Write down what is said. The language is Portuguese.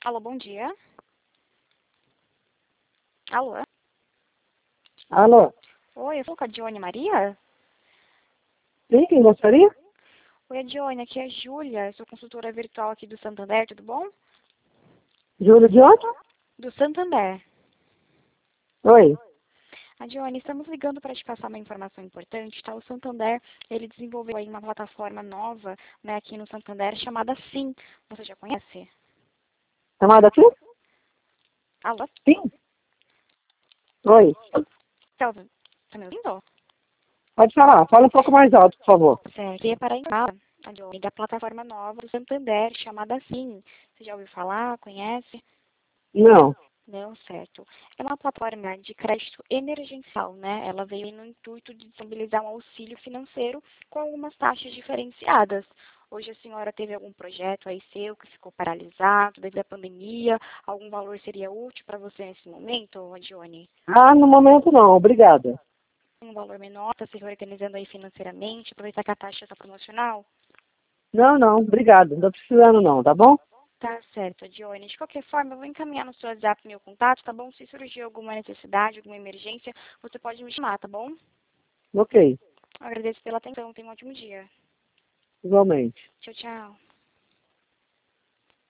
Alô, bom dia. Alô? Alô? Oi, eu sou com a Dione Maria? Sim, quem gostaria? Oi, Dione, aqui é a Júlia, eu sou consultora virtual aqui do Santander, tudo bom? Júlio de onde? Do Santander. Oi. A Dione, estamos ligando para te passar uma informação importante, tá? O Santander, ele desenvolveu aí uma plataforma nova, né, aqui no Santander, chamada Sim. Você já conhece? Chamada aqui? Alô? Sim. Oi. Tá me ouvindo? Pode falar. Fala um pouco mais alto, por favor. Certo. E é para informar a Dione da plataforma nova do Santander, chamada Sim. Você já ouviu falar? Conhece? Não. Não, certo. É uma plataforma de crédito emergencial, né? Ela veio no intuito de disponibilizar um auxílio financeiro com algumas taxas diferenciadas. Hoje a senhora teve algum projeto aí seu que ficou paralisado devido à pandemia? Algum valor seria útil para você nesse momento, Adione? Ah, no momento não. Obrigada. Um valor menor, está se reorganizando aí financeiramente, aproveitar que a taxa está promocional? Não, não. Obrigado. Não tô precisando não, tá bom? Tá certo, Dione. De qualquer forma, eu vou encaminhar no seu WhatsApp meu contato, tá bom? Se surgir alguma necessidade, alguma emergência, você pode me chamar, tá bom? Ok. Agradeço pela atenção. Tenha um ótimo dia. Igualmente. Tchau, tchau.